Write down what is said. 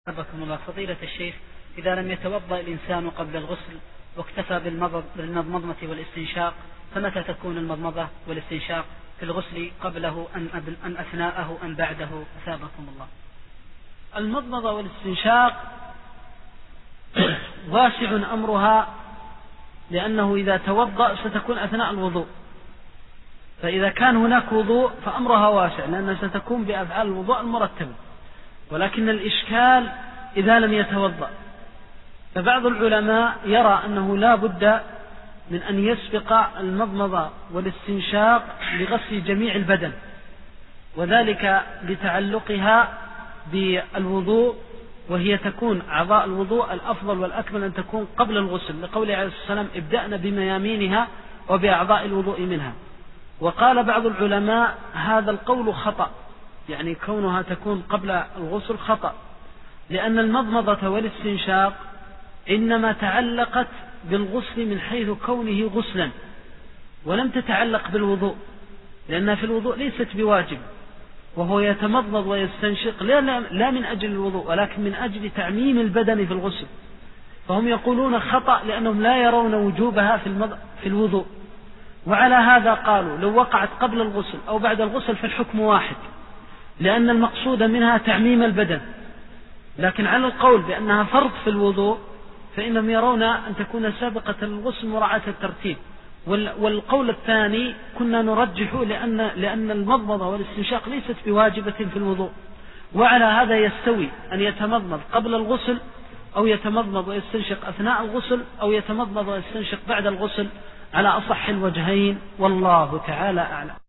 أحبكم الله فضيلة الشيخ، إذا لم يتوضأ الإنسان قبل الغسل واكتفى بالمضمضة والاستنشاق، فمتى تكون المضمضة والاستنشاق في الغسل قبله أم أثناءه أم بعده؟ أثابكم الله. المضمضة والاستنشاق واسع أمرها، لأنه إذا توضأ ستكون أثناء الوضوء، فإذا كان هناك وضوء فأمرها واسع لأنها ستكون بأفعال الوضوء المرتبة. ولكن الإشكال إذا لم يتوضأ، فبعض العلماء يرى أنه لا بد من أن يسبق المضمضة والاستنشاق لغسل جميع البدن، وذلك لتعلقها بالوضوء، وهي تكون أعضاء الوضوء الأفضل والأكمل أن تكون قبل الغسل، لقوله عليه الصلاة والسلام: ابدأنا بميامينها وبأعضاء الوضوء منها. وقال بعض العلماء هذا القول خطأ، يعني كونها تكون قبل الغسل خطأ، لأن المضمضة والاستنشاق إنما تعلقت بالغسل من حيث كونه غسلا، ولم تتعلق بالوضوء، لأنها في الوضوء ليست بواجب، وهو يتمضمض ويستنشق لا من أجل الوضوء ولكن من أجل تعميم البدن في الغسل. فهم يقولون خطأ لأنهم لا يرون وجوبها في الوضوء. وعلى هذا قالوا لو وقعت قبل الغسل أو بعد الغسل فالحكم واحد، لأن المقصود منها تعميم البدن. لكن على القول بأنها فرض في الوضوء فإنهم يرون أن تكون سابقة الغسل مراعاة الترتيب. والقول الثاني كنا نرجحه لأن المضمضة والاستنشاق ليست بواجبة في الوضوء. وعلى هذا يستوي أن يتمضمض قبل الغسل أو يتمضمض ويستنشق أثناء الغسل أو يتمضمض ويستنشق بعد الغسل، على أصح الوجهين، والله تعالى أعلم.